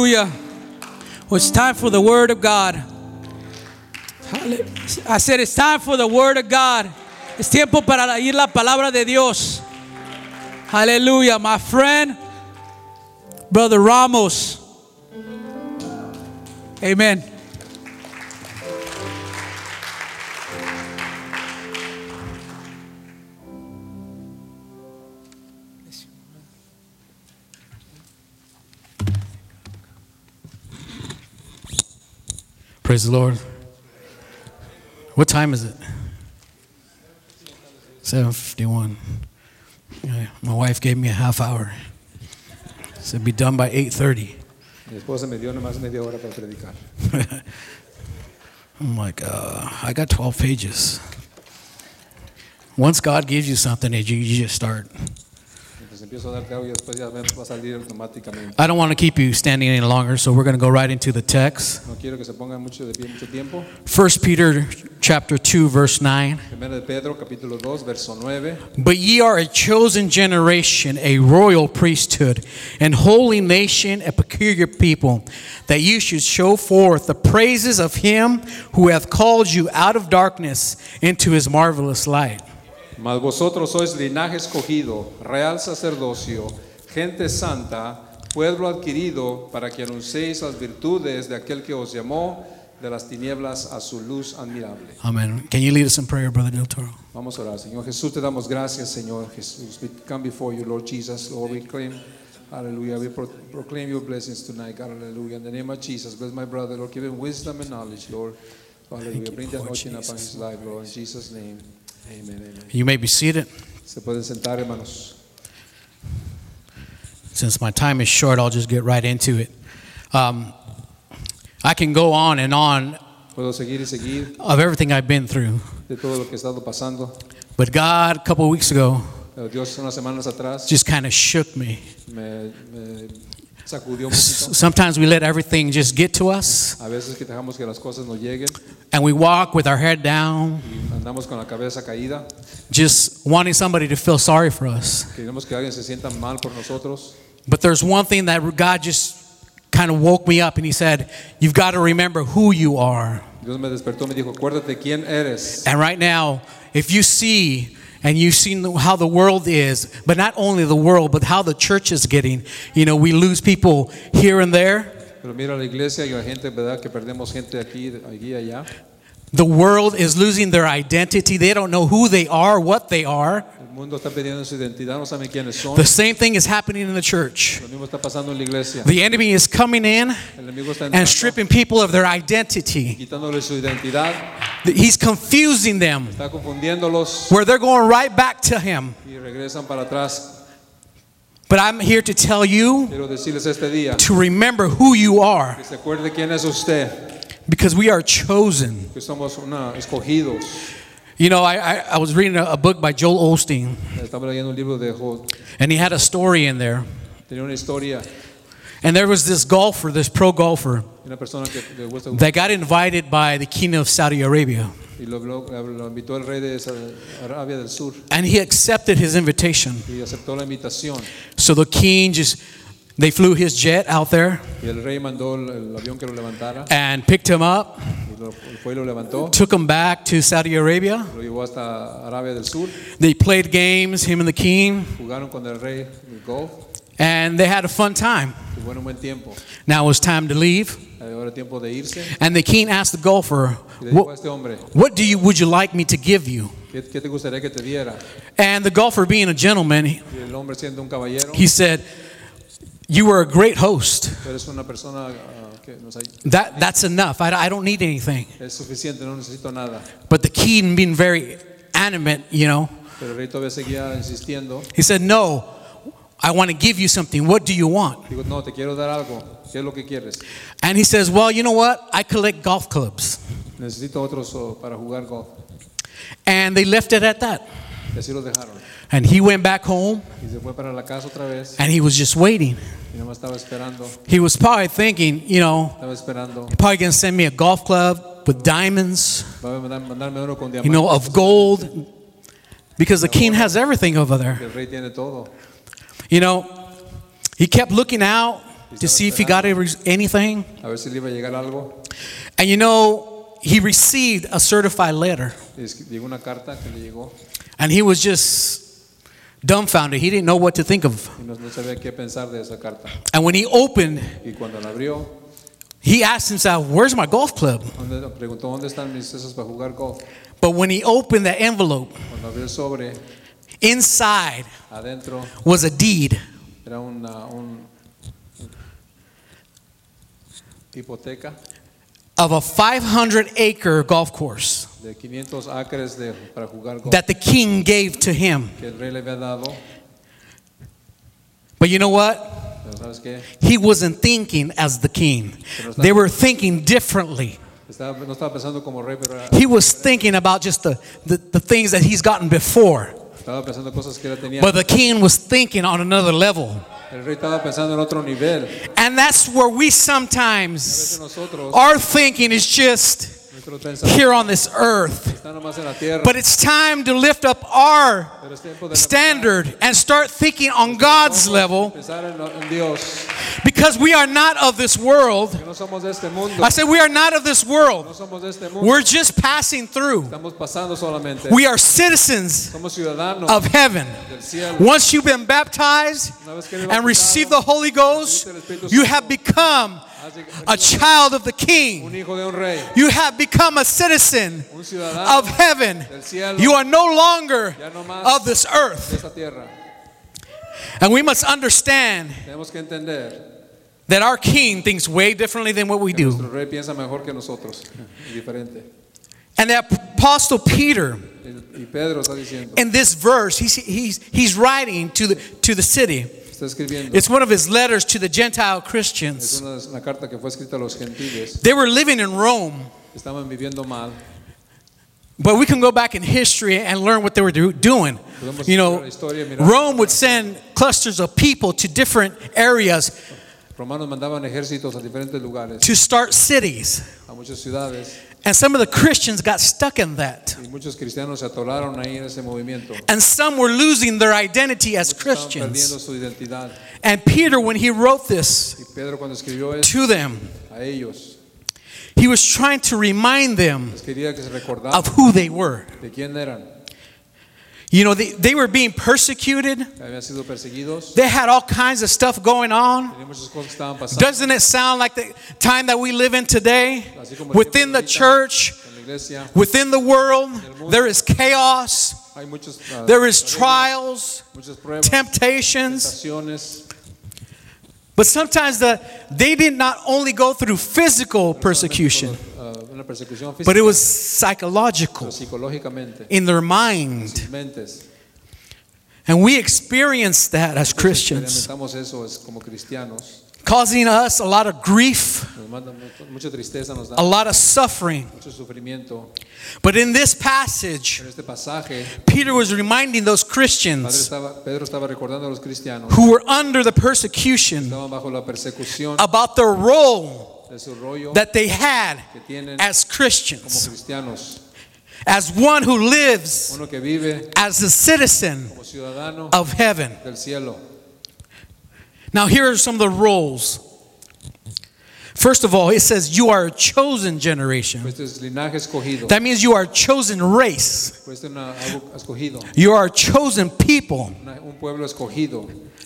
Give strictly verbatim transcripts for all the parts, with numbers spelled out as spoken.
Hallelujah. Well, it's time for the Word of God. I said it's time for the Word of God. Es tiempo para ir la palabra de Dios. Hallelujah. My friend, Brother Ramos. Amen. Praise the Lord. What time is it? seven fifty-one. My wife gave me a half hour. Said be done by eight thirty. Mi esposa me dio nomás media hora para predicar. I'm like, uh, I got twelve pages. Once God gives you something, you, you just start. I don't want to keep you standing any longer, so we're going to go right into the text. No quiero que se pongan mucho de pie mucho tiempo. First Peter chapter two, verse nine. Primera de Pedro, capítulo dos, verso nueve. But ye are a chosen generation, a royal priesthood, and holy nation, a peculiar people, that you should show forth the praises of him who hath called you out of darkness into his marvelous light. Mas vosotros sois linaje escogido, real sacerdocio, gente santa, pueblo adquirido, para que anunciéis las virtudes de aquel que os llamó de las tinieblas a su luz admirable. Amen. Can you lead us in prayer, Brother Del Toro? Vamos a orar. Señor Jesús, te damos gracias, Señor Jesús. We come before you, Lord Jesus. Lord, we claim, hallelujah, we pro- proclaim your blessings tonight, God, hallelujah. In the name of Jesus, bless my brother, Lord, give him wisdom and knowledge, Lord. Hallelujah. Bring the anointing upon his life, Lord, in Jesus' name. Amen, amen. You may be seated. Se pueden sentar, hermanos. Since my time is short, I'll just get right into it. Um, I can go on and on Puedo seguir y seguir of everything I've been through. de todo lo que he estado pasando. But God, a couple of weeks ago, Pero Dios unas semanas atrás just kind of shook me. me, me sacudió un S- poquito. Sometimes we let everything just get to us, A veces que dejamos que las cosas nos lleguen and we walk with our head down, y andamos con la cabeza caída. just wanting somebody to feel sorry for us. Queremos que alguien se sienta mal por nosotros. But there's one thing that God just kind of woke me up, and he said, you've got to remember who you are. Dios me despertó, me dijo, acuérdate quién eres. And right now, if you see and you've seen how the world is, but not only the world, but how the church is getting, you know, we lose people here and there. Pero mira la iglesia y la gente, ¿verdad? Que perdemos gente aquí, aquí y allá. The world is losing their identity. They don't know who they are, what they are. El mundo está perdiendo su identidad, no saben quiénes son. The same thing is happening in the church. Lo mismo está pasando en la iglesia. The enemy is coming in El enemigo está and entrando, stripping people of their identity. quitándole su identidad, He's confusing them está confundiéndolos where they're going right back to him. y regresan para atrás. But I'm here to tell you Quiero decirles este día to remember who you are, que se acuerde quién es usted, because we are chosen. que somos una, escogidos. You know, I, I, I was reading a, a book by Joel Osteen, Estaba leyendo un libro de Jo- and he had a story in there. tenía una historia And there was this golfer, this pro golfer, de una persona que le gusta that got invited by the king of Saudi Arabia. y lo, lo, lo invitó el rey de Sa- Arabia del Sur And he accepted his invitation. y aceptó la invitación. So the king just, they flew his jet out there Y el rey mandó el, el avión que lo levantara and picked him up, y lo, fue y lo levantó, took him back to Saudi Arabia. lo llevó hasta Arabia del Sur. They played games, him and the king, Jugaron con el rey el golf, and they had a fun time. tuvieron un buen tiempo. Now it was time to leave. Ahora tiempo de irse. And the king asked the golfer, Y le dijo a what, este hombre, what do you, would you like me to give you? ¿qué, qué te gustaría que te diera? And the golfer, being a gentleman, he, Y el hombre siendo un caballero, he said, you were a great host. tú eres una persona ah, que nos ay- That, that's enough. I, I don't need anything. es suficiente, no necesito nada. But the king, being very animate, you know, Pero el rey todavía seguía insistiendo. he said, no, I want to give you something. What do you want? Digo, no, te quiero dar algo. ¿Qué es lo que quieres? And he says, well, you know what? I collect golf clubs. Necesito otros oh, para jugar golf. And they left it at that. Y así los dejaron. And he went back home, Y se fue para la casa otra vez. and he was just waiting. Y nomás estaba esperando. He was probably thinking, you know, Estaba esperando. probably going to send me a golf club with diamonds, Va a mandar- mandarme uno con you know, diamantes. of gold, because the king has everything over there. El rey tiene todo. You know, he kept looking out, to see if he got anything. A ver si le iba a llegar algo. And you know, he received a certified letter. Y es que llegó una carta que le llegó And he was just dumbfounded. He didn't know what to think of. y no, no sabía qué pensar de esa carta. And when he opened, Y cuando la abrió, he asked himself, where's my golf club? donde, preguntó dónde están mis esos para jugar golf. But when he opened the envelope, Cuando abrió el sobre, inside adentro was a deed era una un, hipoteca of a five hundred acre golf course de quinientos acres de, para jugar golf that the king gave to him. que el rey le había dado. But you know what? Pero ¿sabes qué? He wasn't thinking as the king. They were thinking differently. Estaba, no estaba pensando como rey, pero era, He was thinking about just the, the, the things that he's gotten before. estaba pensando cosas que él tenía. But the king was thinking on another level. El rey estaba pensando en otro nivel. And that's where we A veces sometimes, nosotros, our thinking is just nuestros pensamientos here on this earth. están nomás en la tierra. But it's time to lift up our Pero es tiempo de standard and start thinking on God's level, pensar en, en Dios. because we are not of this world. Que no somos de este mundo. I said we are not of this No world. somos de este mundo. We're just passing through. Estamos pasando solamente. We are citizens Somos ciudadanos of heaven. del cielo. Once you've been baptized Una vez que eres and bautizado, received the Holy Ghost, you have become has llegado a child of the un King. hijo de un rey, You have become a citizen un ciudadano of heaven. del cielo, You are no longer ya no más of this de earth. esta tierra. And we must understand Tenemos que entender that our King thinks way differently than what we que do. nuestro rey piensa mejor que nosotros, es diferente. And that Apostle Peter, Y Pedro está diciendo, in this verse, he's, he's, he's writing to the, to the city. está escribiendo, It's one of his letters to the Gentile es Christians. una, una carta que fue escrita a los gentiles, They were living in Rome, estaban viviendo mal. but we can go back in history and learn what they were do, doing. Podemos You estudiar know, la historia, mirar. Rome would send clusters of people to different areas Romanos mandaban ejércitos a diferentes lugares, to start cities. a muchas ciudades, And some of the Christians got stuck in that. y muchos cristianos se atoraron ahí en ese movimiento. And some were losing their identity as Muchos estaban perdiendo Christians. su identidad. And Peter, when he wrote this Y Pedro cuando escribió esto to them, a ellos, he was trying to remind them les quería que se recordaran of who they were. de quién eran, You know, they, they were being persecuted. que habían sido perseguidos. They had all kinds of stuff going on. Tenían muchas cosas que estaban pasando. Doesn't it sound like the time that we live in today? Así como el Within tiempo the de ahorita, church, en la iglesia, within the world, there is chaos, hay muchos, ah, there is problemas, trials, muchas pruebas, temptations. tentaciones. But sometimes the, they did not only go through physical persecution, Ah, una persecución física, but it was pero psychological psicológicamente, in their mind. sus mentes. And we experienced that as Christians, Experimentamos eso es como cristianos. causing us a lot of grief, Nos manda mucho- mucha tristeza, nos da a lot of suffering. mucho sufrimiento. But in this passage, En este pasaje, Peter was reminding those Padre Christians estaba, Pedro estaba recordando a los cristianos who were under the persecution estaban bajo la persecución about their role de su rollo that they had que tienen as como Christians, cristianos. as one who lives Uno que vive as a citizen como ciudadano of heaven. del cielo. Now, here are some of the roles. First of all, it says you are a chosen generation. Este es linaje escogido. That means you are a chosen race. Este es una- algo escogido. You are a chosen people. Una- un pueblo escogido.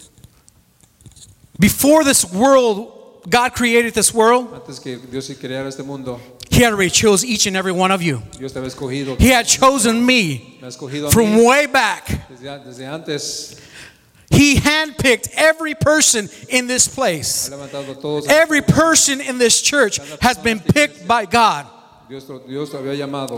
Before this world, God created this world, Antes que Dios creara este mundo, He had already chose each and every one of you. Dios te había escogido. He had chosen me Me ha escogido a from mí way back. desde, desde antes. He handpicked every person in this Ha place. levantado a todos. Every person in this church has been picked by God. Dios, Dios te había llamado.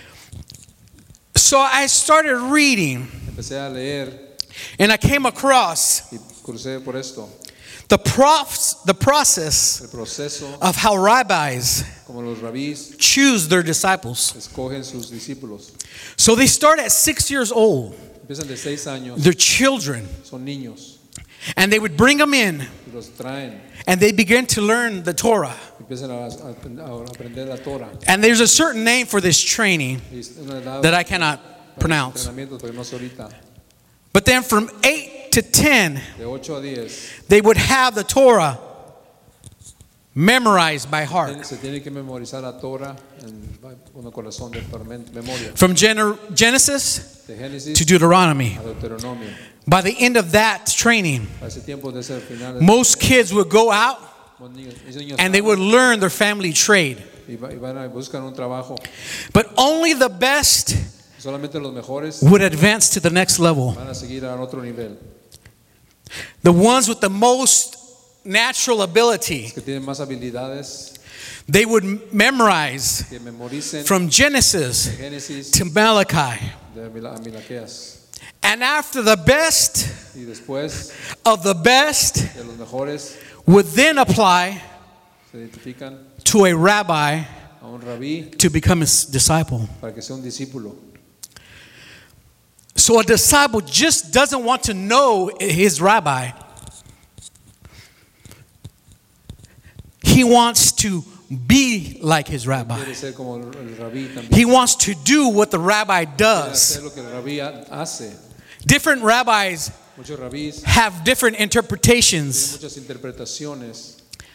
So I started reading, Empecé a leer and I came across y crucé por esto. the, profs, the process El proceso, of how rabbis como los rabís choose their disciples. escogen sus discípulos. So they start at six years old, Empiezan de seis años, they're children, son niños, and they would bring them in, y los traen, and they begin to learn the Torah. empiezan a, a- a aprender la Torah. And there's a certain name for this training Y es una edad that I cannot para pronounce. entrenamiento, pero no sé ahorita. But then from eight to ten, De ocho a diez they would have the Torah memorized by heart. Se tiene que memorizar la Torah en, con el corazón de memoria. From Gen- Genesis De Génesis to Deuteronomy. a Deuteronomio. By the end of that training, A ese tiempo de ser final, most kids would go out los niños- esos niños and they would learn their family trade. y va- y van a buscar un trabajo. But only the best Solamente los mejores would advance to the next level. van a seguir a otro nivel. The ones with the most natural ability, Que tienen más habilidades, they would memorize que memoricen from Genesis de Génesis to Malachi. de Mila- Milaqueas. And after the best Y después of the best de los mejores would then apply se identifican to a rabbi a un rabí to become his disciple. para que sea un discípulo. So a disciple just doesn't want to know his rabbi. He wants to be like his rabbi. Quiere ser como el el rabí también. He wants to do what the rabbi Quiere does. hacer lo que el rabí ha- hace. Different rabbis Muchos rabís have different tienen interpretations, muchas interpretaciones.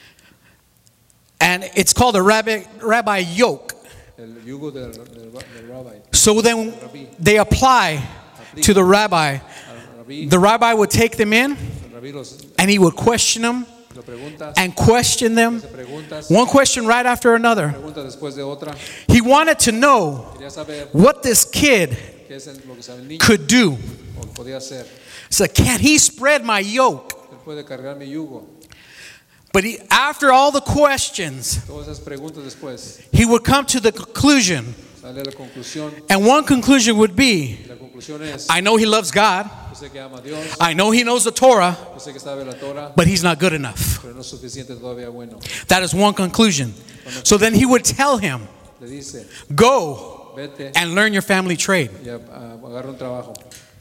and it's called a rabbi, rabbi yoke. El yugo del, del, del rabí. So then they apply to the rabbi. Al rabí, The rabbi would take them in el rabí los, and he would question them lo preguntas, and question them. se preguntas, One question right after another. preguntas después de otra. He wanted to know Quería saber what this kid qué es lo que sabe el niño could do. o podía hacer. So can he spread my yoke? Él puede cargar mi yugo. But he, after all the questions, Todas esas preguntas después he would come to the conclusion. sale la conclusión. And one conclusion would be, Y la conclusión es, I know he loves God. yo sé que ama a Dios, I know he knows the Torah, yo sé que sabe la Torah, but he's not good enough. pero no es suficiente todavía bueno. That is one conclusion. So then he would tell him, Le dice, go vete and learn your family trade. y a- a- agarra un trabajo.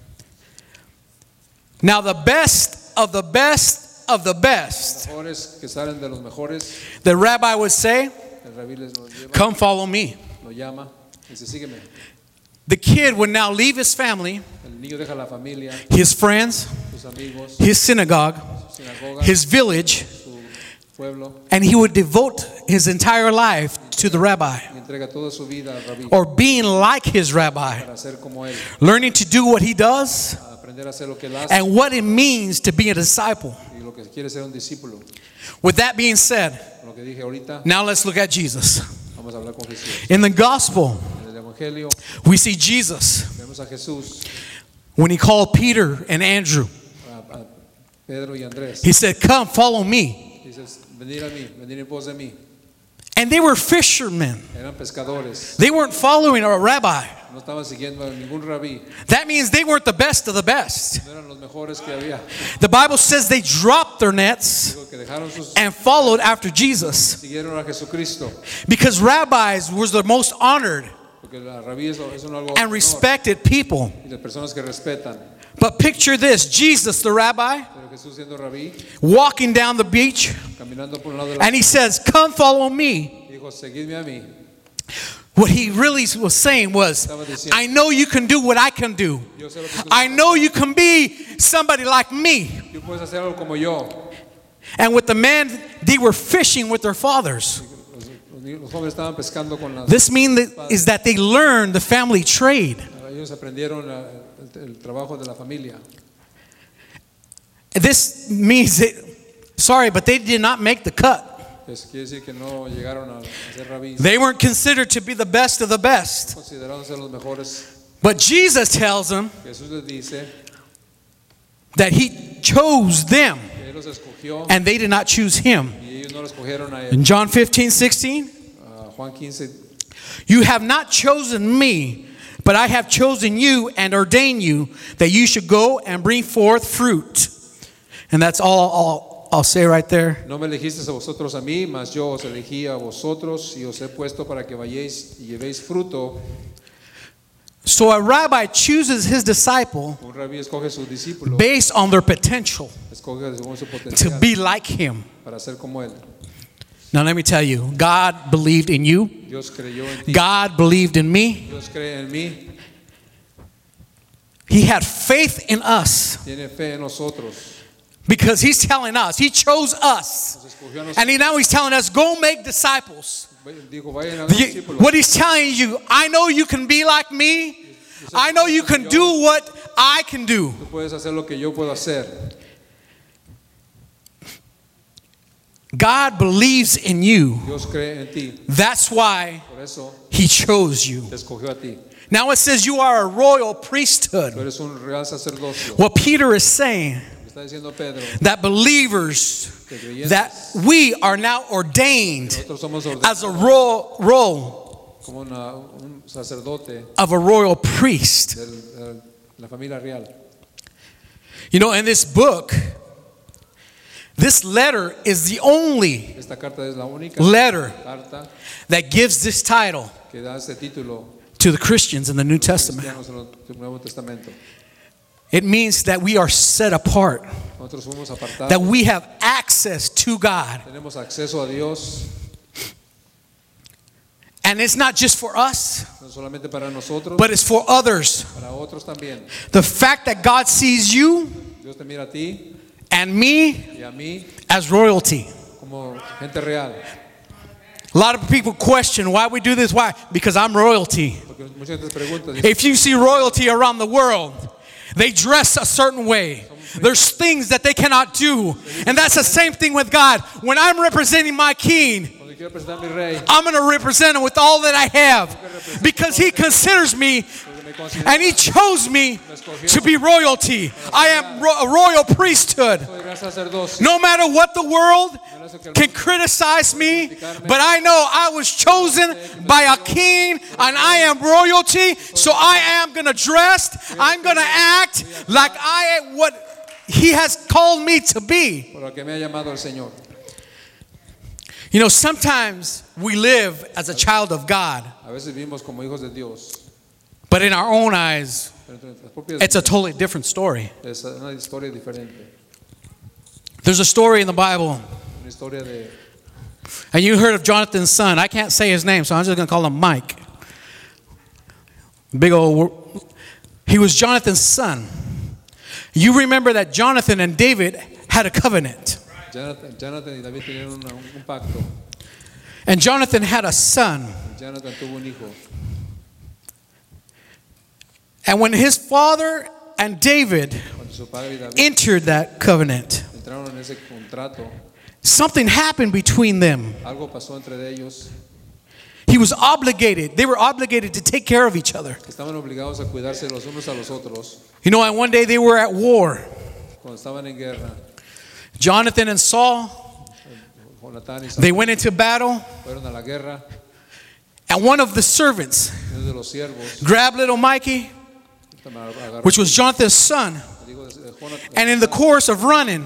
Now the best of the best of the best, Mejores que salen de los mejores, the rabbi would say, el rabí les lo lleva, come follow me. lo llama, y dice, sígueme. The kid would now leave his family, El niño deja la familia, his friends, sus amigos, his synagogue, su sinagoga, his village, su pueblo, and he would devote his entire life to the rabbi, y entrega toda su vida al rabí or being like his rabbi, para ser como él, learning to do what he does a aprender a hacer lo que él hace and what it means to be a disciple. y lo que quiere ser un discípulo. With that being said, Con lo que dije ahorita, now let's look at Jesus. vamos a hablar con Jesús. In the gospel, En el Evangelio we see Jesus vemos a Jesús, when he called Peter and Andrew. a, a Pedro y Andrés. He said, come follow me. Dices, venir a mí, venir en pos de mí. And they were fishermen. Eran pescadores, They weren't following a rabbi. no estaban siguiendo a ningún rabí, That means they weren't the best of the best. no eran los mejores que había. The Bible says they dropped their nets Digo que dejaron sus, and followed after Jesus, siguieron a Jesucristo, because rabbis was the most honored porque la rabí es, es un algo and honor, respected people. y las personas que respetan. But picture this, Jesus, the rabbi, Pero Jesús siendo rabí, walking down the beach, caminando por un lado de la and he says, come follow me. dijo, seguidme a mí. What he really was saying was, I know you can do what I can do. Yo sé lo que tú I know you can be somebody like me. Tú puedes hacer algo como yo. And with the man, they were fishing with their fathers. Los, los niños- los jóvenes estaban pescando con las. This means that, is that they learned the family trade. Ellos aprendieron uh, el, el trabajo de la familia. This means that, sorry, but they did not make the cut. Eso quiere decir que no llegaron a, a ser rabíes. They weren't considered to be the best of the best. Consideraron ser los mejores. But Jesus tells them Jesús les dice that he chose them que Él los escogió and they did not choose him. y ellos no los escogieron a él. In John fifteen, sixteen, Uh, Juan quince, you have not chosen me, but I have chosen you and ordained you that you should go and bring forth fruit. And that's all I'll, I'll say right there. no me elegisteis a vosotros a mí, mas yo os elegí a vosotros y os he puesto para que vayáis y llevéis fruto. So a rabbi chooses his disciple Un rabí escoge su discípulo, based on their potential escoge según su to potencial be like him. para ser como él. Now let me tell you, God believed in you. Dios creyó en ti. God believed in me. Dios cree en mí. He had faith in us Tiene fe en nosotros Because he's telling us, he chose us. Nos escogió a nosotros. And he, now he's telling us, go make disciples. Dijo, vayan a The- discípulos. what he's telling you, I know you can be like me. I know you can do what I can do. Tú puedes hacer lo que yo puedo hacer. God believes in you. Dios cree en ti. That's why Por eso he chose you. te escogió a ti. Now it says you are a royal Tú priesthood. eres un real sacerdocio. What Peter is saying, Está diciendo Pedro, that believers, that we are now ordained nosotros somos as a ordenados role, role como una, un sacerdote of a royal priest. del- de la familia real. You know, in this book, this letter is the only Esta carta es la única letter carta that gives this title que da este título to the Christians in the New Testament. cristianos en el Nuevo Testamento. It means that we are set apart, Nosotros fuimos apartados. that we have access to God. Tenemos acceso a Dios, And it's not just for us, no solamente para nosotros, but it's for others. para otros también. The fact that God sees you Dios te mira a ti and me y a mí as royalty. como gente real. A lot of people question why we do this. Why? Because I'm royalty. Porque mucha gente pregunta, dice, If you see royalty around the world, they dress a certain way. There's things that they cannot do. And that's the same thing with God. When I'm representing my king, cuando quiero presentar a mi rey, I'm going to represent him with all that I have because he considers me porque me considero and he chose me to be royalty. I am ro- a royal priesthood. soy gran sacerdocio. No matter what the world can criticize me, but I know I was chosen by a king and I am royalty, so I am going to dress, I'm going to act like I am what he has called me to be. Por lo que me ha llamado el Señor. You know, sometimes we live as a child of God, A veces vivimos como hijos de Dios, but in our own eyes, pero entre nuestras propias it's a totally different story. es una historia diferente. There's a story in the Bible, Una historia de, and you heard of Jonathan's son. I can't say his name, so I'm just going to call him Mike. Big old, wor- he was Jonathan's son. You remember that Jonathan and David had a covenant, Jonathan, Jonathan y David tenían una- un pacto. and Jonathan had a son. Jonathan tuvo un hijo. And when his father and David Cuando su padre y David entered that covenant, entraron en ese contrato, something happened between them. algo pasó entre ellos. He was obligated, they were obligated to take care of each other. Estaban obligados a cuidarse los unos a los otros. You know, and one day they were at war. Cuando estaban en guerra, Jonathan and Saul, Jonatán y they Saúl went into battle, fueron a la guerra. and one of the servants Uno de los siervos, grabbed little Mikey, agarró which was Jonathan's son, al hijo de Jonatán and in the course of running,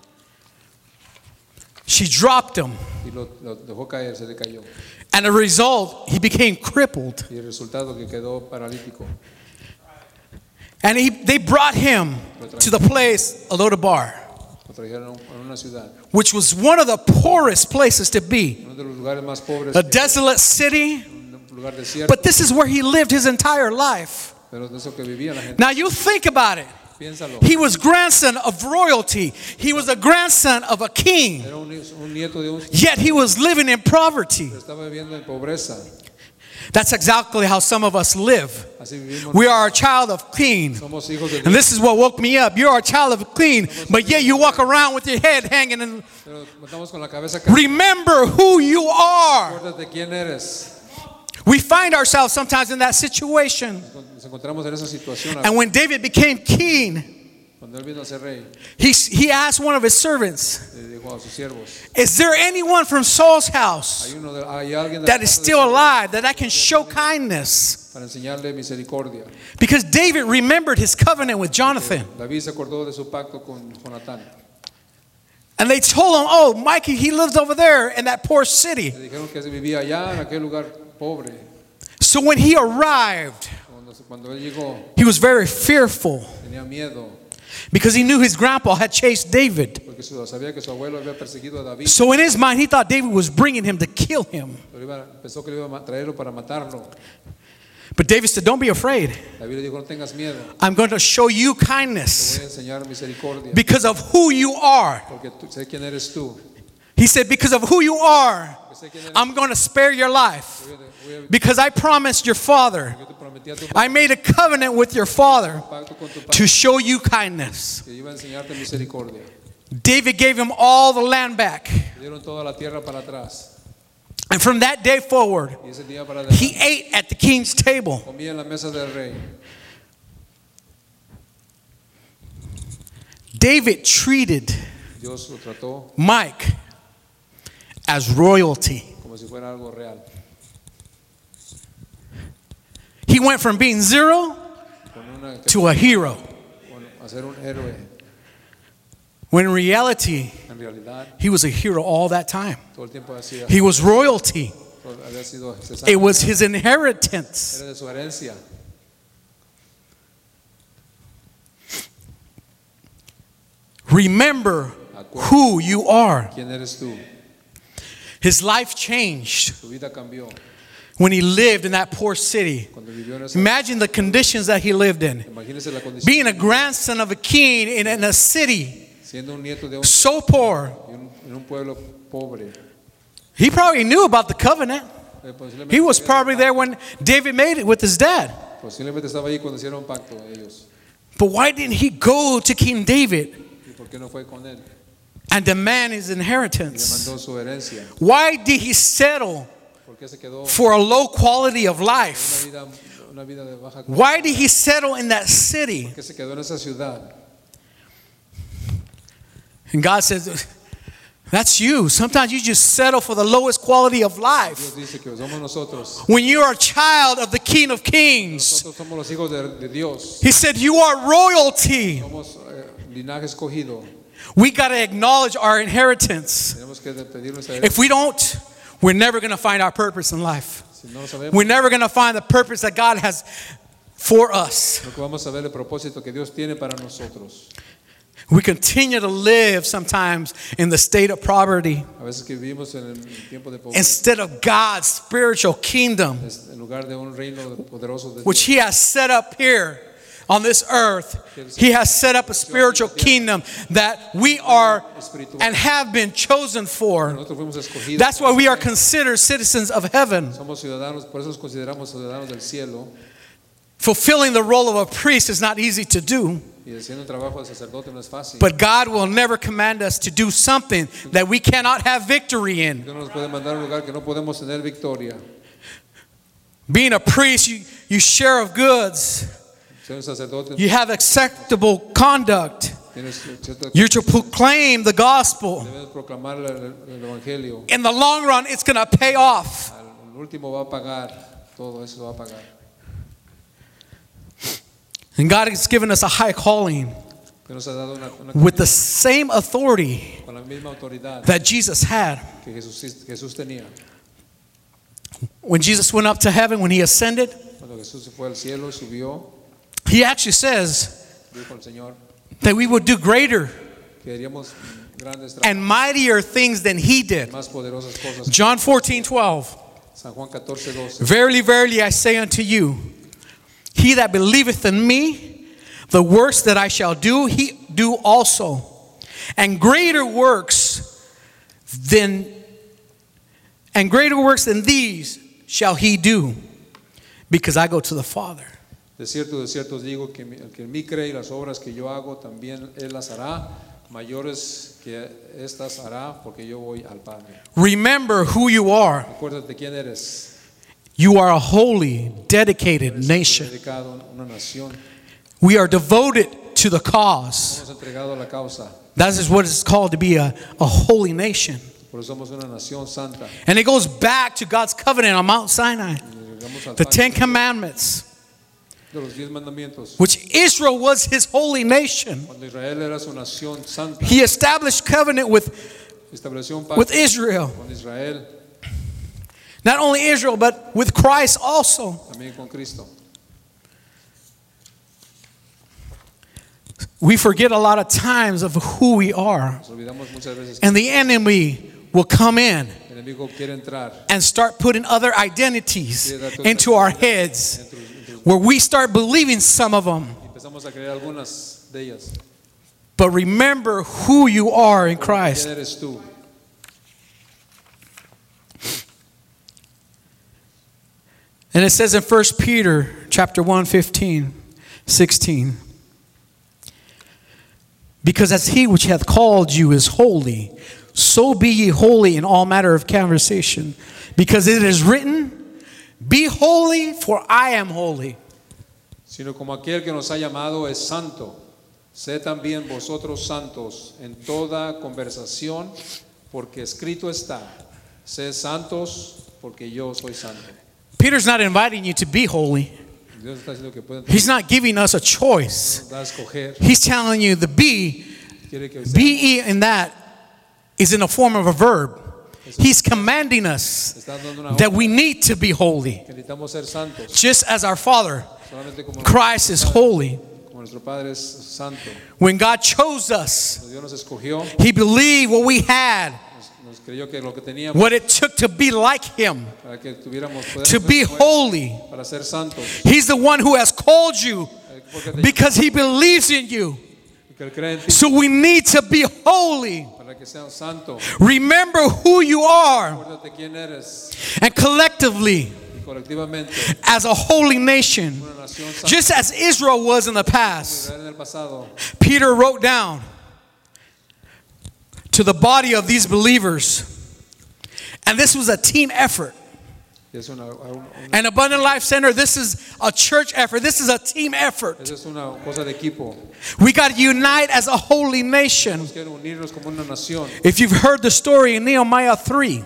she dropped him. y lo, lo dejó caer, se le cayó. And as a result, he became crippled. Y el resultado que quedó paralítico. And he, they brought him to the place, Lodabar, Lo trajeron a una ciudad, which was one of the poorest places to be. uno de los lugares más pobres, A desolate city, un lugar desierto. but this is where he lived his entire life. Pero de eso que vivía la gente. Now you think about it. Piénsalo. He was grandson of royalty. He was a grandson of a king. Era un, un nieto de un. Yet he was living in poverty. Estaba viviendo en pobreza. That's exactly how some of us live. Así vivimos. We are a child of king. Somos hijos de And Dios. this is what woke me up. You're a child of a king, but yet you walk around with your head hanging. And Pero estamos con la cabeza caída. remember who you are. Acuérdate quién eres. We find ourselves sometimes in that situation. Nos encontramos en esa situación. And when David became king, Cuando él vino a ser rey, he, he asked one of his servants, le dijo a sus siervos: is there anyone from Saul's house hay, uno de, hay alguien de that la is casa de still Saúl alive that I can show kindness? para enseñarle misericordia. Because David remembered his covenant with Jonathan. David se acordó de su pacto con Jonatán. And they told him, oh, Mikey, he lives over there in that poor city. Le dijeron que se vivía allá en aquel lugar pobre. So when he arrived, Cuando, cuando él llegó, he was very fearful tenía miedo because he knew his grandpa had chased David. porque su- sabía que su abuelo había perseguido a David. So in his mind, he thought David was bringing him to kill him. Pero iba- pensó que le iba a ma- traerlo para matarlo. But David said, don't be afraid. David le dijo, no tengas miedo. I'm going to show you Te kindness voy a enseñar misericordia. because of who you are. Porque tú, sé quién eres tú. He said, because of who you are, Sé quién eres I'm going to spare your life. tú. Voy a- voy a- Because I promised your father, Yo te prometí a tu I made a covenant with your father pacto con tu padre to show you kindness. que iba a enseñarte misericordia. David gave him all the land back. Le dieron toda la tierra para atrás. And from that day forward, Y ese día para he adelante ate at the king's table. comía en la mesa del rey. David treated Dios lo trató Mike as royalty. como si fuera algo real. He went from being zero Con una, to a hero. con- a ser un héroe. When in reality, En realidad, he was a hero all that time. todo el tiempo hacía, He was royalty. todo- había sido cesante. It was his inheritance. Era de su herencia. Remember who you are. ¿Quién eres tú? His life changed Tu vida cambió when he lived in that poor city. cuando vivió en esa. Imagine the conditions that he lived in. Imagínese la condición. Being a grandson of a king in, in a city Siendo un nieto de un, so poor, de un- en un pueblo pobre. he probably knew about the covenant. Eh, posiblemente He was sabía del probably there pacto. when David made it with his dad. Posiblemente estaba ahí cuando hicieron un pacto ellos. But why didn't he go to King David ¿Y por qué no fue con él? and demand his Y le inheritance? mandó su herencia. Why did he settle ¿Por qué se quedó for a low quality of una life? vida, una vida de baja calidad? Why did he settle in that city? ¿Por qué se quedó en esa ciudad? And God says, that's you. Sometimes you just settle for the lowest quality of life. Dios dice que somos nosotros. When you are a child of the King of Kings, Nosotros somos los hijos de, de Dios. he said, you are royalty. Somos eh, linaje escogido. We got to acknowledge our inheritance. Tenemos que pedir nuestra herencia. If we don't, we're never going to find our purpose in life. Si no lo sabemos, We're never going to find the purpose that God has for us. nunca vamos a ver el propósito que Dios tiene para nosotros. We continue to live sometimes in the state of poverty A veces que vivimos en el tiempo de pobreza, instead of God's spiritual kingdom, en lugar de un reino poderoso de which Dios. He has set up here on this earth. He has set up a spiritual kingdom that we are and have been chosen for. Nosotros fuimos escogidos. That's why we are considered citizens of heaven. Somos ciudadanos, por eso nos consideramos ciudadanos del cielo. Fulfilling the role of a priest is not easy to do, Y haciendo un trabajo de sacerdote no es fácil. but God will never command us to do something that we cannot have victory in. Dios nos puede mandar a un lugar que no podemos tener victoria. Being a priest, you, you share of goods, Ser un sacerdote, you have acceptable conduct, tienes cierto- you're to proclaim the gospel. debes proclamar el, el evangelio. In the long run, it's going to pay off. Al último va a pagar, todo eso va a pagar. And God has given us a high calling Que nos ha dado una, una with the same authority con la misma autoridad that Jesus had. que Jesús, Jesús tenía. When Jesus went up to heaven, when he ascended, Cuando Jesús se fue al cielo y subió, he actually says dijo el Señor that we would do greater que haríamos grandes and mightier things than he did. más poderosas cosas. John fourteen twelve. San Juan catorce doce. Verily, verily, I say unto you, he that believeth in me, the works that I shall do, he do also. And greater works than and greater works than these shall he do, because I go to the Father. De cierto, de cierto os digo que mi- el que en mí cree y las obras que yo hago también él las hará, mayores que estas hará, porque yo voy al Padre. Remember who you are. Acuérdate quién eres. You are a holy, dedicated Eres nation. dedicado a una nación. We are devoted to the cause. Hemos entregado a la causa. That is what it's called to be a, a holy nation. Por eso somos una nación santa. And it goes back to God's covenant on Mount Sinai, Y llegamos al the pacto Ten Commandments, de los diez mandamientos. which Israel was his holy nation. Cuando Israel era su nación santa, He established covenant with, estableció un pacto with Israel. con Israel, Not only Israel, but with Christ also. también con Cristo. We forget a lot of times of who we are. Nos olvidamos muchas veces que And the enemy will come in el El enemigo quiere entrar. and start putting other identities Quiere dar tu into our heads, Entre- entre- where we start believing some of them. Empezamos a creer algunas de ellas. But remember who you are in ¿Quién Christ. eres tú? And it says in First Peter chapter one, fifteen, sixteen. Because as he which hath called you is holy, so be ye holy in all matter of conversation. Because it is written, be holy, for I am holy. Sino como aquel que nos ha llamado es santo. Sé también vosotros santos en toda conversación, porque escrito está, sé santos, porque yo soy santo. Peter's not inviting you to be holy. Dios está diciendo que pueden He's not giving us a choice. da a escoger. He's telling you the be, Quiere que sea- be in that is in the form of a verb. He's commanding us está dando una that orden we need to be holy. que necesitamos ser santos. Just as our Father, Solamente como, Christ, is holy. como nuestro Padre es santo. When God chose us, Cuando Dios nos escogió, He believed what we had, nos, nos creyó que lo que teníamos what it took to be like Him, para que tuviéramos poder to be holy. para ser santos. He's the one who has called you Porque te- because He believes in you. que Él cree en ti So we need to be holy. para que seas santo. Remember who you are. Acuérdate quién eres And collectively, y colectivamente as a holy nation, una nación santa. just as Israel was in the past, Israel en el pasado, Peter wrote down to the body of these believers, and this was a team effort. es una, una- And Abundant Life Center, this is a church effort. This is a team effort. eso es una cosa de equipo. We got to unite as a holy nation. Quiero unirnos como una nación. If you've heard the story in Nehemiah three,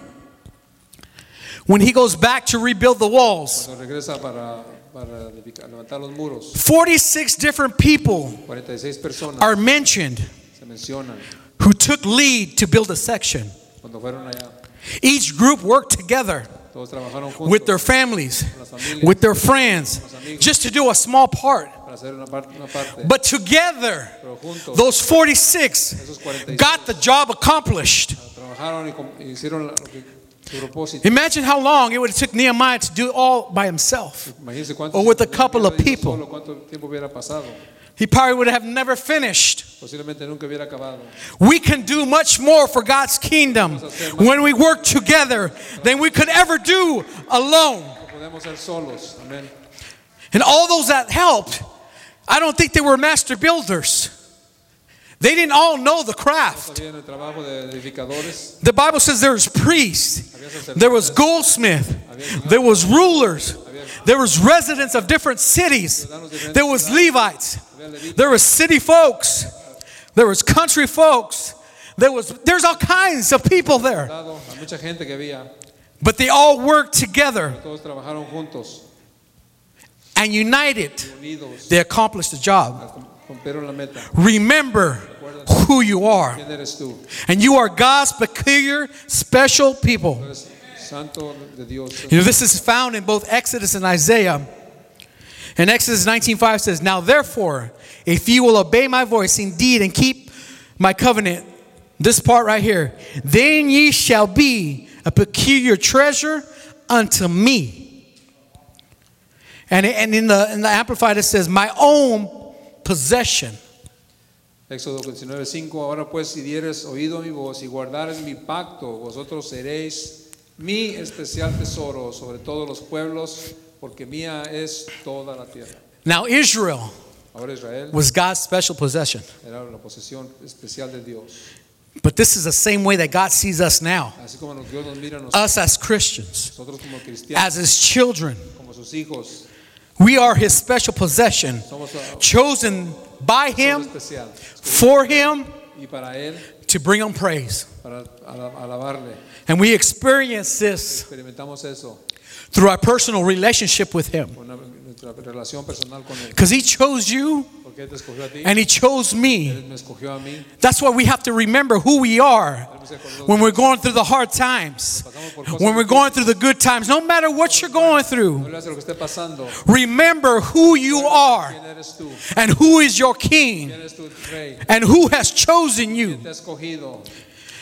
when he goes back to rebuild the walls, Cuando regresa para, para edificar- levantar los muros, forty-six different people cuarenta y seis personas are mentioned se mencionan who took lead to build a section. cuando fueron allá. Each group worked together Todos trabajaron juntos with their families, con las familias, with their friends, just to do a small part. para hacer una, par- una parte. But together, Pero juntos, those forty-six esos cuarenta y seis got the job accomplished. trabajaron y, com- y hicieron lo que, su propósito. Imagine how long it would have took Nehemiah to do it all by himself. Imagínense cuánto Or with a couple of hubiera ido people. solo, cuánto tiempo hubiera pasado. He probably would have never finished. Posiblemente nunca hubiera acabado. We can do much more for God's kingdom when we work together than we could ever do alone. No podemos ser solos. Amén. And all those that helped, I don't think they were master builders. They didn't all know the craft. Sabían el trabajo de edificadores. The Bible says there was priests, there was goldsmith, there was rulers, there was residents of different cities, there was Levites, there was city folks, there was country folks, there was there's all kinds of people there. Dado a mucha gente que había, But they all worked together todos trabajaron juntos, and united, unidos, they accomplished the job. rompieron la meta. Remember who you are. ¿Quién eres tú? And you are God's peculiar, special people. Tú eres santo de Dios. You know, this is found in both Exodus and Isaiah. And Exodus nineteen five says, now therefore, if you will obey my voice indeed and keep my covenant, this part right here, then ye shall be a peculiar treasure unto me. And, and in the in the Amplified it says, my own possession. Éxodo diecinueve cinco. Ahora pues, si dieres oído a mi voz y guardares mi pacto, vosotros seréis mi especial tesoro sobre todos los pueblos, porque mía es toda la tierra. Now Israel Ahora Israel was God's special possession. era la posesión especial de Dios. But this is the same way that God sees us now. Así como nos- Dios nos mira a nosotros, Us as Christians, nosotros como cristianos, as His children. como sus hijos, We are His special possession, somos a- chosen by tesoro Him, especial. for Him, Y para Él, to bring Him praise. para ala- alabarle. And we experience this Experimentamos eso through our personal relationship with Him. con una- nuestra relación personal con Él. Because He chose you Porque Él te escogió a ti, and He chose me. Él me escogió a mí. That's why we have to remember who we are when we're going through the hard times, when we're going through the good times. No matter what you're going No through, le hace lo que esté pasando. remember who you are ¿Quién eres tú? and who is your King ¿Quién eres tu rey? and who has chosen you. ¿Quién te ha escogido?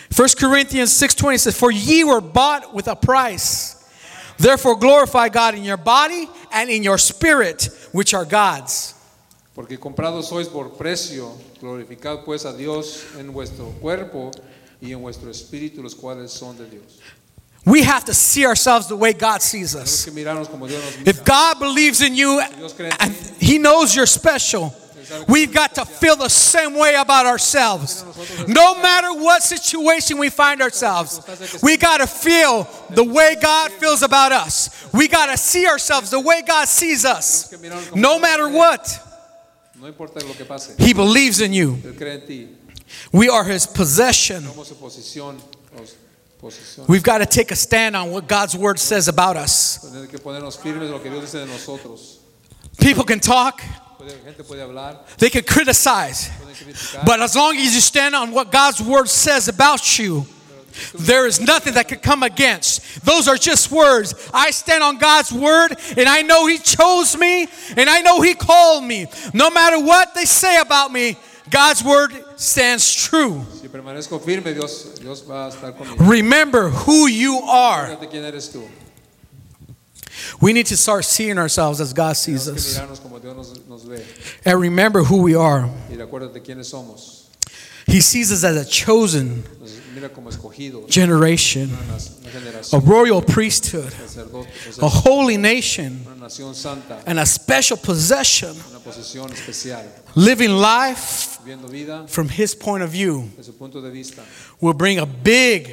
First Corinthians six twenty says, for ye were bought with a price. Therefore glorify God in your body and in your spirit, which are God's. Porque comprados sois por precio, glorificad pues a Dios en vuestro cuerpo y en vuestro espíritu, los cuales son de Dios. We have to see ourselves the way God sees Tenemos us. que mirarnos como Dios nos mira. If God believes in you and He knows you're special, we've got to feel the same way about ourselves. No matter what situation we find ourselves, we got to feel the way God feels about us. We got to see ourselves the way God sees us. No matter what, No importa lo que pase, He believes in you. Él cree en ti. We are His possession. Somos su posición, os- posición. We've got to take a stand on what God's word says about us. Tenemos que ponernos firmes en lo que Dios dice de nosotros. People can talk, Puede- gente puede hablar, they can criticize, pueden criticar, but as long as you stand on what God's word says about you, there is nothing that could come against. Those are just words. I stand on God's word, and I know He chose me, and I know He called me. No matter what they say about me, God's word stands true. si permanezco firme, Dios, Dios va a estar conmigo. Remember who you are. Acuérdate quién eres tú. We need to start seeing ourselves as God sees Tenemos que us. mirarnos como Dios nos, nos ve. And remember who we are. Y recuérdate quiénes somos. He sees us as a chosen Nos mira como escogidos. generation, Una, nas- una a generación, royal priesthood, sacerdotes, a holy nation, una nación santa, and a special possession, una posición especial. living life Viviendo vida from His point of view desde su punto de vista. will bring a big,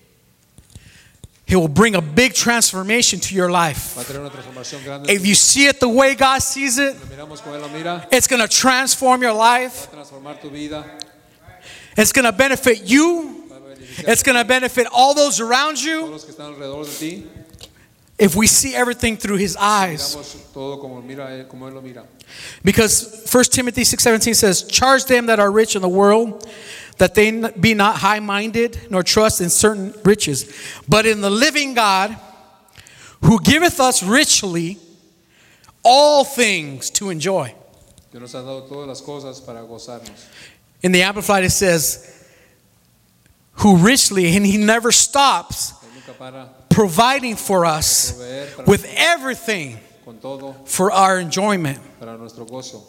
He will bring a big transformation to your life. Va a tener una transformación grande. If you see it the way God sees it, Lo miramos como Él lo mira, it's going to transform your life. va a transformar tu vida, It's going to benefit you. va a beneficiar It's going to benefit all those around a you todos los que están alrededor de ti. if we see everything through His eyes. Miramos todo como, mira él, como Él lo mira. Because First Timothy six seventeen says, charge them that are rich in the world, that they n- be not high-minded, nor trust in certain riches, but in the living God, who giveth us richly all things to enjoy. Dios nos ha dado todas las cosas para gozarnos. In the Amplified it says, who richly, and He never stops Él nunca para providing for us proveer para with everything con todo for our enjoyment. para nuestro gozo.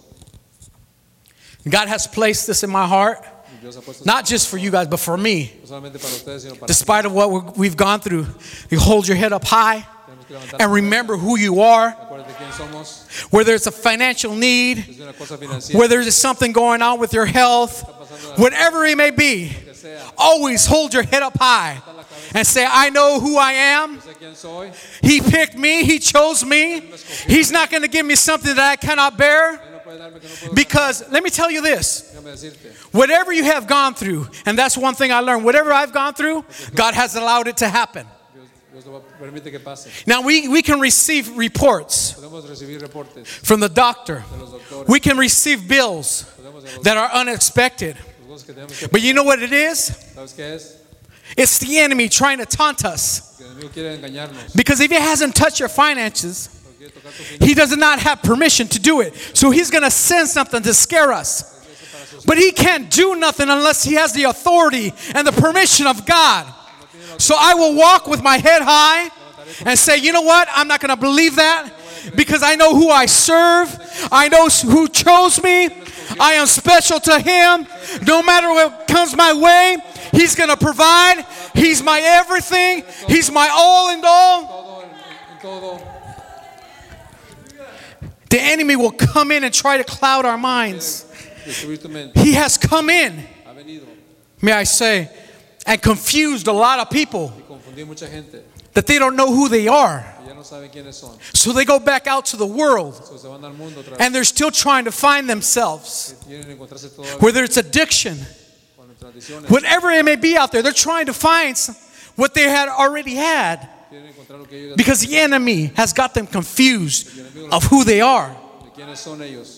God has placed this in my heart, Y Dios ha puesto not just for you guys, but for me. no solamente para ustedes, sino para Despite of what we're- we've gone through, you hold your head up high tenemos que levantar. and remember who you are. Acuérdate quién somos. Whether it's a financial need, Es una cosa financiera. whether there's something going on with your health, whatever it may be, Que sea. always hold your head up high and say, I know who I am. Sé quién soy. He picked me. He chose me. He's not going to give me something that I cannot bear. Él no puede darme que no puedo. Because let me tell you this. Déjame decirte. Whatever you have gone through, and that's one thing I learned, whatever I've gone through, God has allowed it to happen. Dios, Dios lo va- permite que pase. Now we, we can receive reports Podemos recibir reportes from the doctor. de los doctores. We can receive bills Podemos de los, that are unexpected. los cosas que tenemos que But you know what it is? ¿Sabes qué es? It's the enemy trying to taunt us. Que el enemigo quiere engañarnos. Because if it hasn't touched your finances, Porque quiere tocar tu fin- he does not have permission to do it. So he's going to send something to scare us. But he can't do nothing unless he has the authority and the permission of God. So I will walk with my head high and say, you know what? I'm not going to believe that because I know who I serve. I know who chose me. I am special to him. No matter what comes my way, he's going to provide. He's my everything. He's my all in all. Todo, en, en todo. The enemy will come in and try to cloud our minds. Destruir tu mente. He has come in, Ha venido may I say, and confused a lot of people y confundir mucha gente that they don't know who they are. que ya no saben quiénes son. So they go back out to the world So se van al mundo otra vez. and they're still trying to find themselves. Quieren encontrarse todavía Whether it's addiction, con tradiciones. whatever it may be out there, they're trying to find some- what they had already had Quieren encontrar lo que ellos because the enemy has got them confused of who they are. de quiénes son ellos.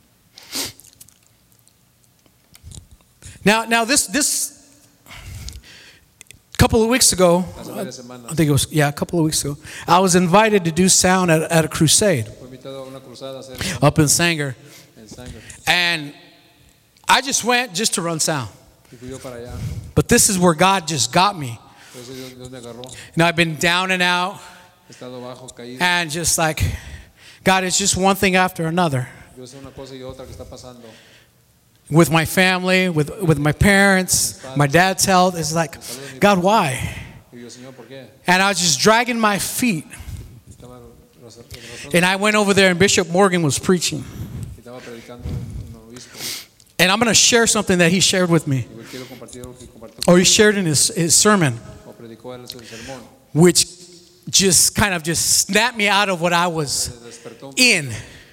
Now, now this this couple of weeks ago, Hace varias semanas I think it was yeah, a couple of weeks ago, I was invited to do sound at, at a crusade fue invitado a una cruzada a hacer up in Sanger, en sangre. and I just went just to run sound. Y fui yo para allá. But this is where God just got me. Entonces Dios, Dios me agarró. You know, I've been down and out He estado bajo, caído. and just like, God, it's just one thing after another. Yo sé una cosa y otra que está pasando. With my family, with, with my parents, my dad's health. It's like, God, why? Y yo, Señor, ¿por qué? And I was just dragging my feet. Estaba ros- ros- And I went over there and Bishop Morgan was preaching. y estaba predicando un obispo. And I'm going to share something that he shared with me. Y yo quiero compartir algo que compartió Or he shared in his, his sermon, o predicó él su sermón. which just kind of just snapped me out of what I was Se despertó. in.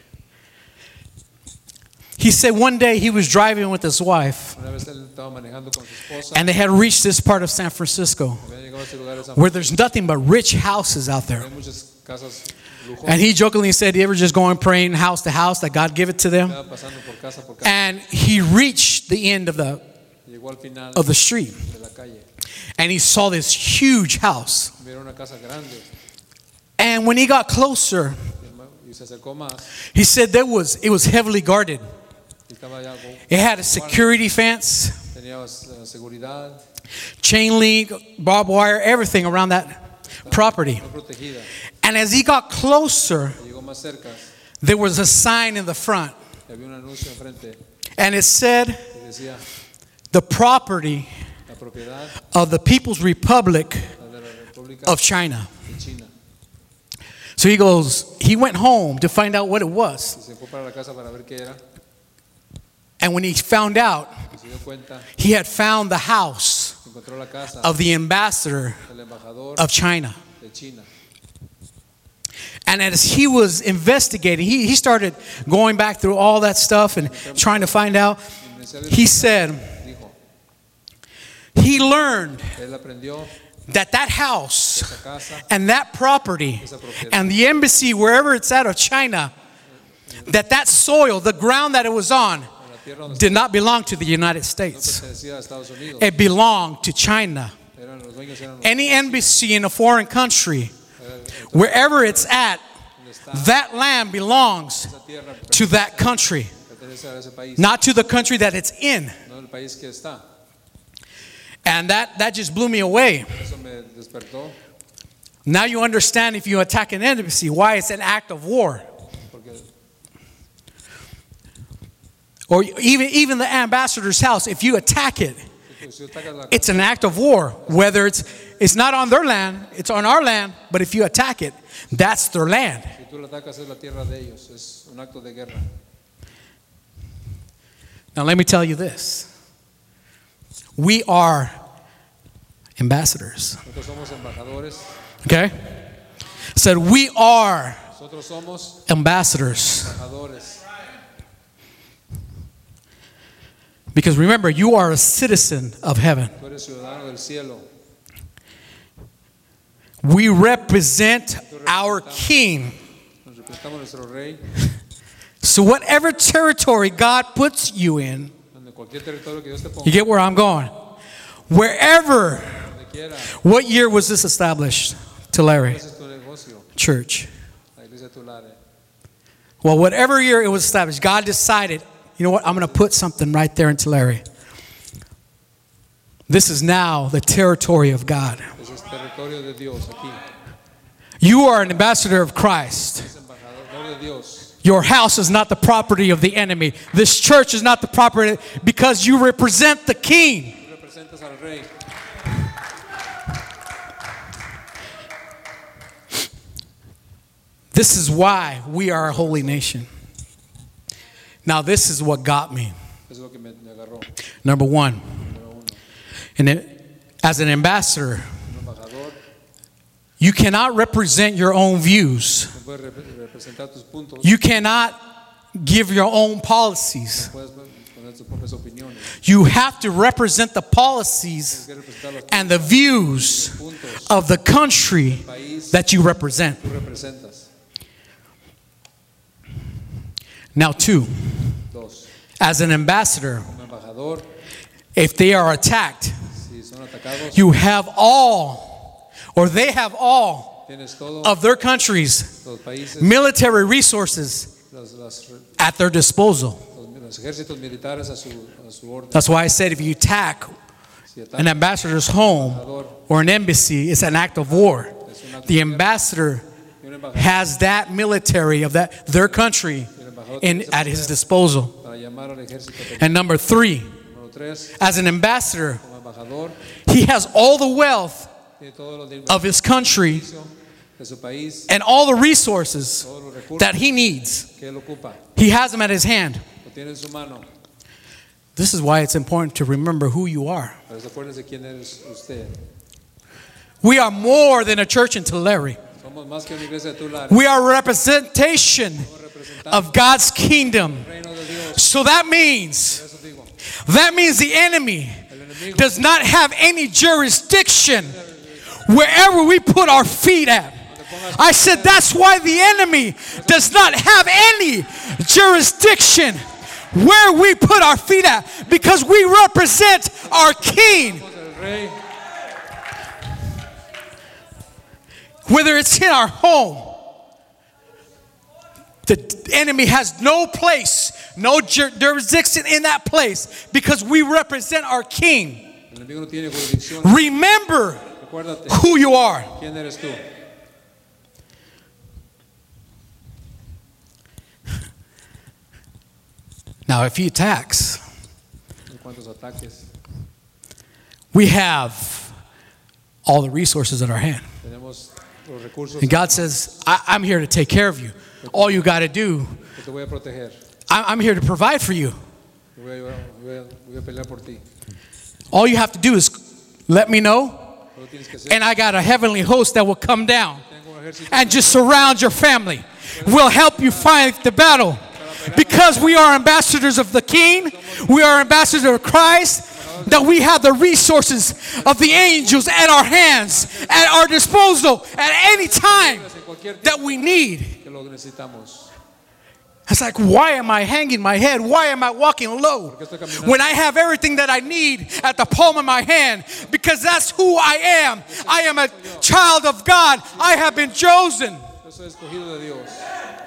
He said one day he was driving with his wife Una vez él estaba manejando con su esposa. and they had reached this part of San Francisco Habían llegado a este lugar de San where there's nothing but rich houses out there. Hay muchas casas lujosas. And he jokingly said, you ever just going praying house to house that God give it to them? Estaba pasando por casa por casa. And he reached the end of the Llegó al final of the street de la calle. and he saw this huge house. Vieron una casa grande. And when he got closer, Y se acercó más. he said there was it was heavily guarded. Y estaba allá con- It had a security fence, tenía eh, seguridad. chain link, barbed wire, everything around that property. Muy protegida. And as he got closer, Y llegó más cerca. there was a sign in the front. Y había un anuncio enfrente. And it said, Y decía, the property la propiedad of the People's Republic la de la República of China. de China. So he goes, he went home to find out what it was. Y se fue para la casa para ver qué era. And when he found out, Y se dio cuenta. he had found the house Encontró la casa of the ambassador del embajador of China. de China. And as he was investigating, he, he started going back through all that stuff and trying to find out. He said Dijo, he learned él aprendió that that house esa casa, and that property and the embassy, wherever it's at of China, that that soil, the ground that it was on, la tierra donde did not belong to the United no States. pertenecía a Estados Unidos. It belonged to China. Eran los dueños eran los Any embassy in a foreign country, era- wherever it's at, donde está that land belongs esa tierra to that country, pertenece a ese país, not to the country that it's in. no el país que está. And that, that just blew me away. Eso me despertó Now you understand if you attack an embassy, why it's an act of war. porque Or even, even the ambassador's house, if you attack it, si atacas la it's an act of war. Whether it's, it's not on their land, it's on our land, but if you attack it, that's their land. si tú la atacas es la tierra de ellos, es un acto de guerra. Now let me tell you this. We are ambassadors. Nosotros somos embajadores, Okay? Said we are nosotros somos ambassadors. embajadores. Because remember, you are a citizen of heaven. Tú eres ciudadano del cielo. We represent our king. Nos representamos nuestro rey, So whatever territory God puts you in, donde cualquier territorio que Dios te ponga, you get where I'm going. Wherever, donde quiera. what year was this established? Tulare Ese es tu negocio, Church. la iglesia Tulare. Well, whatever year it was established, God decided, you know what, I'm going to put something right there in Tulare. This is now the territory of God. Ese es territorio de Dios aquí. You are an ambassador of Christ. Es embajador de Dios. Your house is not the property of the enemy. This church is not the property because you represent the king. Tú representas al rey. This is why we are a holy nation. Now, this is what got me. Es lo que me, me agarró. Number one, Número uno, and it, as an ambassador, un embajador, you cannot represent your own views. no puedes rep- representar tus puntos, You cannot give your own policies. no puedes poner tus propias opiniones. You have to represent the policies Tienes que representar los and the views puntos of the country del país that you represent. que tú representas. Now, two, Dos, as an ambassador, un embajador, if they are attacked, si son atacados, you have all, or they have all tienes todo of their countries' los países, military resources los, las, at their disposal. los- los ejércitos militares a su, a su orden. That's why I said if you attack Si atacan an ambassador's home embajador, or an embassy, it's an act of war. es un acto The de- ambassador y un embajador has that military of that their country y el embajador in, tiene ese at his poder disposal. para llamar al ejército. And number three, Número tres, as an ambassador, como embajador, he has all the wealth tiene todos los of his country de su país, and all the resources todos los recursos that he needs. que él ocupa, He has them at his hand. lo tiene en su mano. This is why it's important to remember who you are. Pero acuérdense quién es usted. We are more than a church in Tulare. Somos más que una iglesia de Tulare. We are a representation Somos representantes of God's kingdom. del reino de Dios. So that means, Por eso digo, that means the enemy el enemigo does not have any jurisdiction wherever we put our feet at. I said that's why the enemy does not have any jurisdiction where we put our feet at, because we represent our king. somos el rey, Whether it's in our home, the enemy has no place, no jur- jurisdiction in that place, because we represent our king. el enemigo no tiene jurisdicción. Remember Recuérdate who you are. quién eres tú. Now, if he attacks, En cuantos ataques, we have all the resources at our hand. tenemos los recursos And God says, I- I'm here to take care of you. All you got to do, que te voy a proteger. I- I'm here to provide for you. Te Voy a, voy, a, voy a pelear por ti. All you have to do is let me know, Solo tienes que hacer. and I got a heavenly host that will come down Tengo un ejército and just surround your family. We'll help you fight the battle. Because we are ambassadors of the King, we are ambassadors of Christ, that we have the resources of the angels at our hands, at our disposal, at any time en cualquier tiempo that we need. que lo necesitamos. It's like, why am I hanging my head? Why am I walking low when I have everything that I need at the palm of my hand? Because that's who I am. I am a child of God. I have been chosen. Yo soy escogido de Dios.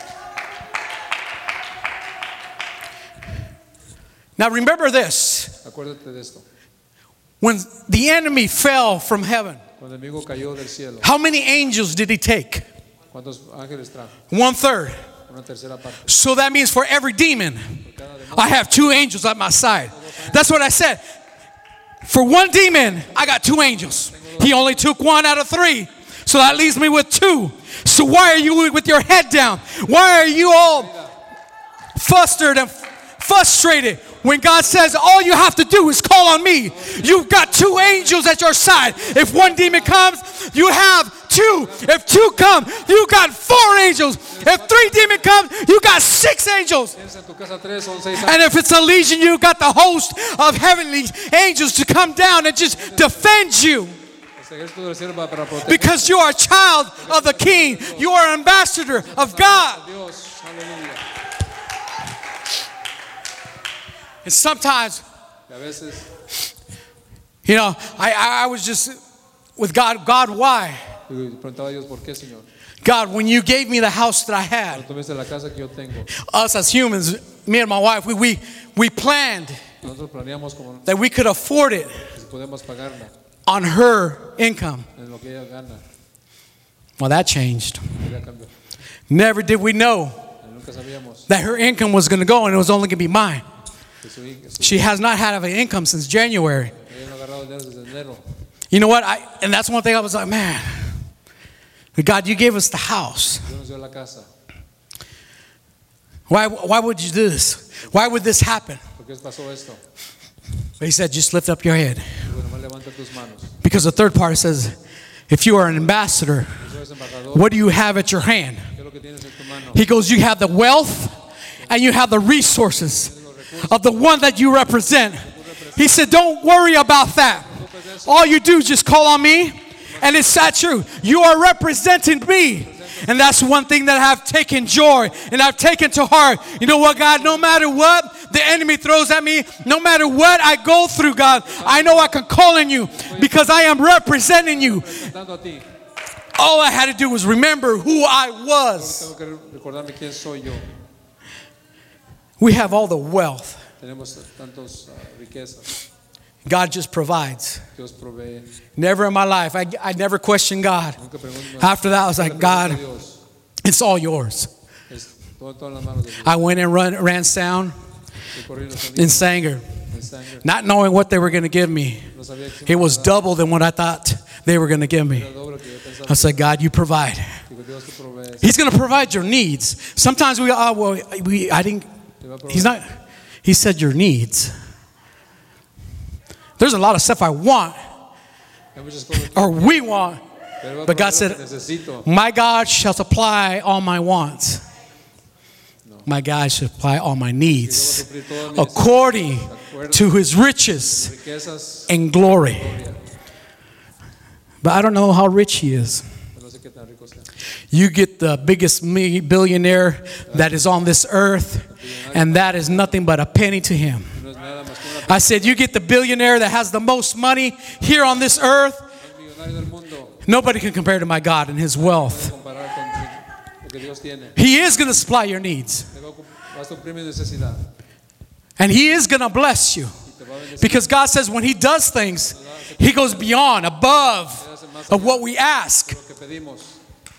Now remember this. Acuérdate de esto. When the enemy fell from heaven, Cuando el enemigo cayó del cielo, how many angels did he take? ¿cuántos ángeles trajo? One third. Una tercera parte. So that means for every demon, Por cada demonio, I have two angels at my side. That's what I said. For one demon, I got two angels. He only took one out of three. So that leaves me with two. So why are you with your head down? Why are you all flustered and frustrated when God says all you have to do is call on me? You've got two angels at your side. If one demon comes, you have two. If two come, you got four angels. If three demons come, you got six angels. tienes en tu casa tres, son seis And if it's a legion, you got the host of heavenly angels to come down and just defend you. Este ejército del cielo va para proteger Because you are a child of the King. You are an ambassador of God. a Dios. Aleluya. And sometimes, Y a veces, you know, I, I, I was just with God. God, why? y preguntaba a Dios, ¿por qué, Señor? God, when you gave me the house that I had, Cuando tuviste la casa que yo tengo, us as humans, me and my wife, we, we, we planned nosotros planeamos como that we could afford it si podemos pagarla on her income. en lo que ella gana. Well, that changed. Ella cambió. Never did we know Y nunca sabíamos that her income was going to go and it was only going to be mine. que su, hij- su, She has not had an income since January. ella no ha agarrado dinero desde enero. You know what? I and that's one thing I was like, man, God, you gave us the house. Dios nos dio la casa. Why why would you do this? Why would this happen? ¿Por qué pasó esto? But he said, just lift up your head. Y bueno, más levanta tus manos. Because the third part says, if you are an ambassador, Tú eres embajador. what do you have at your hand? ¿Qué es lo que tienes en tu mano? He goes, you have the wealth and you have the resources of the one that you represent. He said, don't worry about that. All you do is just call on me, and it's that true. You are representing me. And that's one thing that I've taken joy and I've taken to heart. You know what, God? No matter what the enemy throws at me, no matter what I go through, God, I know I can call on you because I am representing you. Representando a ti. All I had to do was remember who I was. Tengo que recordarme quién soy yo. We have all the wealth. Tenemos tantas uh, riquezas. God just provides. Dios provee. Never in my life, I, I never questioned God. Nunca pregunto- After that, I was like, nunca God, pregunto a Dios. it's all yours. Es todo, todo en las manos de Dios. I went and run, ran sound Yo corrí los in sonidos, Sanger, el sangre. not knowing what they were going to give me. No sabía que It was double than what I thought they were going to give me. era doble que yo pensaba. I said, God, you provide. Digo, Dios te provee. He's going to provide your needs. Sometimes we, oh, well, we, I didn't, Te va a proveer. he's not, he said your needs. There's a lot of stuff I want Hay muchas cosas que- or we want, pero va a but God proveer lo said, que necesito. my God shall supply all my wants. My God shall supply all my needs Dios va a suplir todas mis according necesidades, to his riches riquezas. and glory. But I don't know how rich he is. No sé qué tan rico sea. You get the biggest mi- billionaire that is on this earth, and that is nothing but a penny to him. No es nada más que una I said, you get the billionaire that has the most money here on this earth, millonario del mundo. nobody can compare to my God and his wealth. Comparar con lo que Dios tiene. He is going to supply your needs, Te va a ocup- va a suplir mi necesidad. and he is going to bless you. Te va a bendecir. Because God says when he does things, he goes beyond, above of what we ask. Lo que pedimos.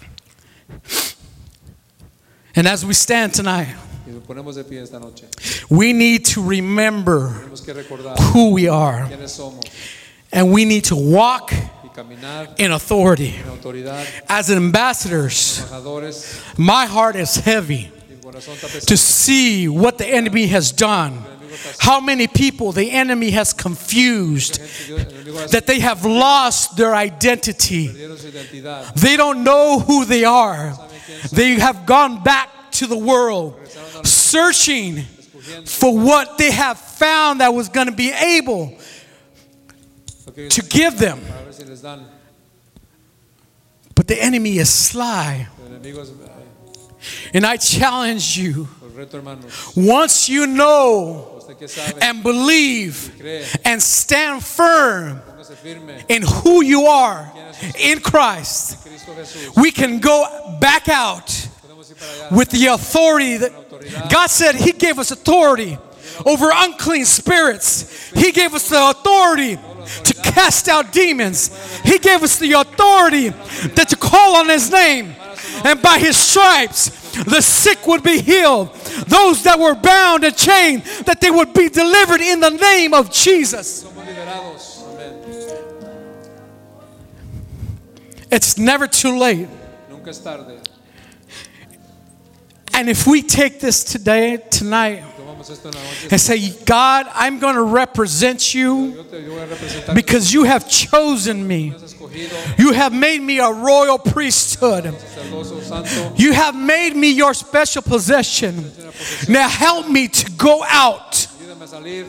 And as we stand tonight, Y nos ponemos de pie esta noche. we need to remember Tenemos que recordar who we are, quiénes somos and we need to walk y caminar in authority. en autoridad. As ambassadors, Embajadores, my heart is heavy mi corazón está pesado. to see what the enemy has done. How many people the enemy has confused, El enemigo ha that they have lost their identity. perdieron su identidad. They don't know who they are. They have gone back to the world, searching for what they have found that was going to be able Lo que ellos to give them. para ver si les dan. But the enemy is sly. El enemigo es And I challenge you, el reto, hermanos. once you know Usted que sabe, and believe cree, and stand firm póngase firme. in who you are in Christ, Cristo Jesús. we can go back out Podemos ir para allá. with the authority that God said he gave us authority over unclean spirits. He gave us the authority to cast out demons. He gave us the authority that to call on his name, and by his stripes the sick would be healed. Those that were bound and chained, that they would be delivered in the name of Jesus. Somos liberados. Amén. It's never too late. Nunca es tarde. And if we take this today, tonight, Tomamos esto en la noche. and say, God, I'm going to represent you Yo te yo voy a representar. because you have chosen me. Me has escogido. You have made me a royal priesthood. Sacerdocio santo. You have made me your special possession. Now help me to go out Ayúdame a salir.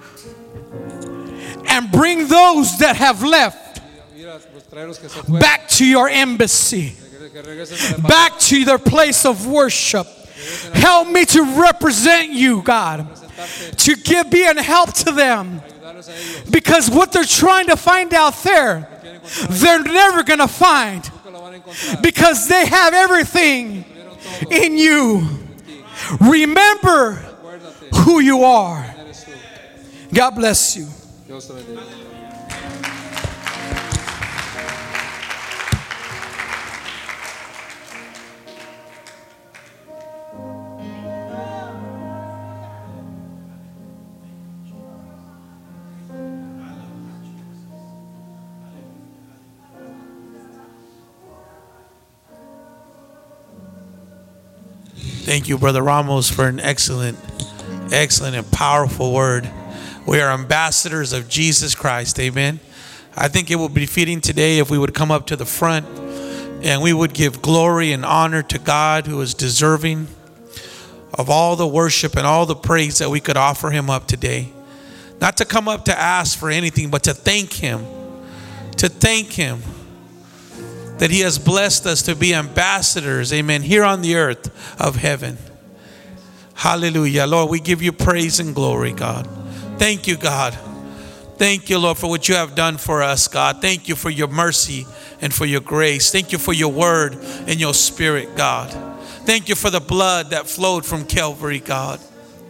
and bring those that have left Ir a traer los que se fueron. back to your embassy, Que, que regresen a la back to their place of worship. Help me to represent you, God, to give be and help to them. ayudarles a ellos. Because what they're trying to find out there, they're never going to find. Nunca lo van a encontrar. Because they have everything in you. Remember Acuérdate. who you are. Eres tú. God bless you. Dios te bendiga. Thank you, Brother Ramos, for an excellent, excellent and powerful word. We are ambassadors of Jesus Christ. Amen. I think it would be fitting today if we would come up to the front and we would give glory and honor to God, who is deserving of all the worship and all the praise that we could offer him up today. Not to come up to ask for anything, but to thank him. To thank him that he has blessed us to be ambassadors, amen, here on the earth of heaven. Hallelujah. Lord, we give you praise and glory, God. Thank you, God. Thank you, Lord, for what you have done for us, God. Thank you for your mercy and for your grace. Thank you for your word and your spirit, God. Thank you for the blood that flowed from Calvary, God.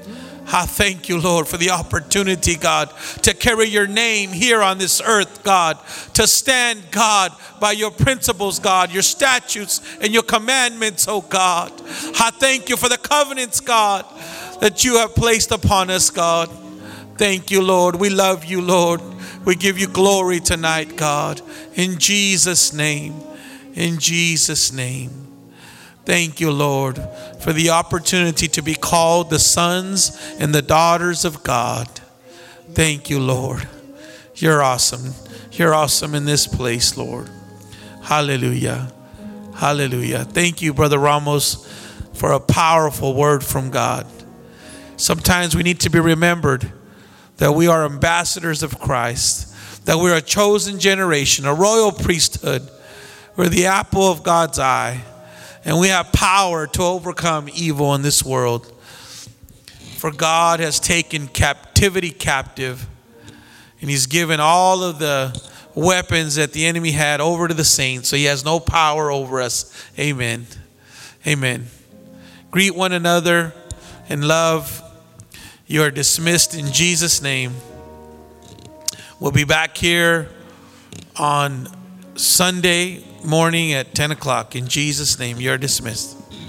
I thank you, Lord, for the opportunity, God, to carry your name here on this earth, God, to stand, God, by your principles, God, your statutes and your commandments, oh God. I thank you for the covenants, God, that you have placed upon us, God. Thank you, Lord. We love you, Lord. We give you glory tonight, God. In Jesus' name. In Jesus' name. Thank you, Lord, for the opportunity to be called the sons and the daughters of God. Thank you, Lord. You're awesome. You're awesome in this place, Lord. Hallelujah. Hallelujah. Thank you, Brother Ramos, for a powerful word from God. Sometimes we need to be remembered that we are ambassadors of Christ, that we're a chosen generation, a royal priesthood. We're the apple of God's eye, and we have power to overcome evil in this world. For God has taken captivity captive, and he's given all of the weapons that the enemy had over to the saints, so he has no power over us. Amen. Amen. Greet one another in love. You are dismissed in Jesus' name. We'll be back here on Sunday morning at ten o'clock. In Jesus' name, you are dismissed.